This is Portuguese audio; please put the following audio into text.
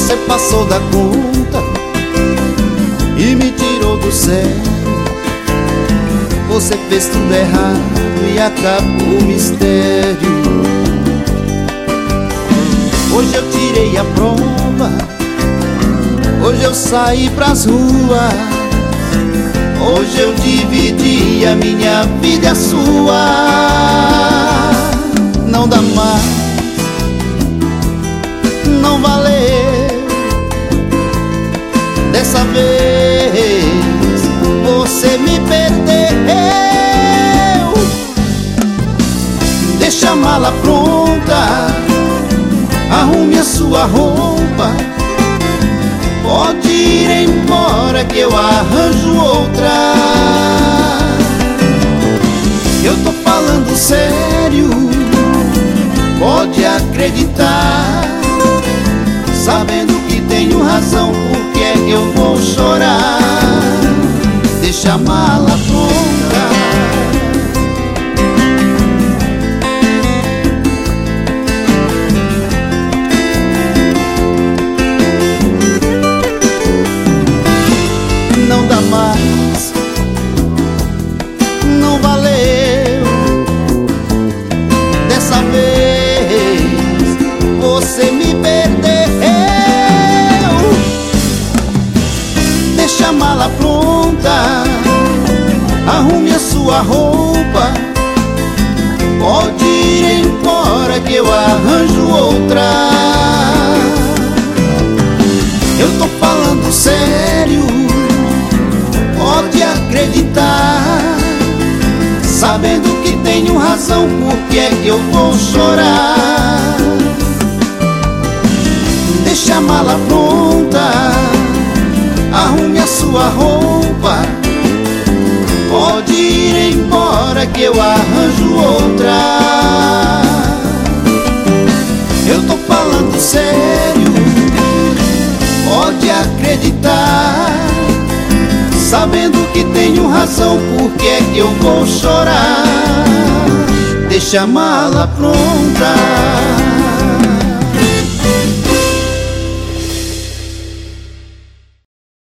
Você passou da conta e me tirou do sério. Você fez tudo errado e acabou o mistério. Hoje eu tirei a prova, hoje eu saí pras ruas, hoje eu dividi a minha vida e a sua. Não dá mais, não valeu. Dessa vez você me perdeu. Deixa a mala pronta, arrume a sua roupa, pode ir embora que eu arranjo outra. Eu tô falando sério, pode acreditar. Sabendo que tenho razão, por que é que eu vou chorar? Deixa a mala pronta. Não dá mais, não valeu. Dessa vez você me perdeu. Deixa a mala pronta, arrume a sua roupa, pode ir embora que eu arranjo outra. Eu tô falando sério, pode acreditar. Sabendo que tenho razão, por que é que eu vou chorar? Deixa a mala pronta, arrume a sua roupa, pode ir embora que eu arranjo outra. Eu tô falando sério, pode acreditar. Sabendo que tenho razão, por que é que eu vou chorar? Deixa a mala pronta.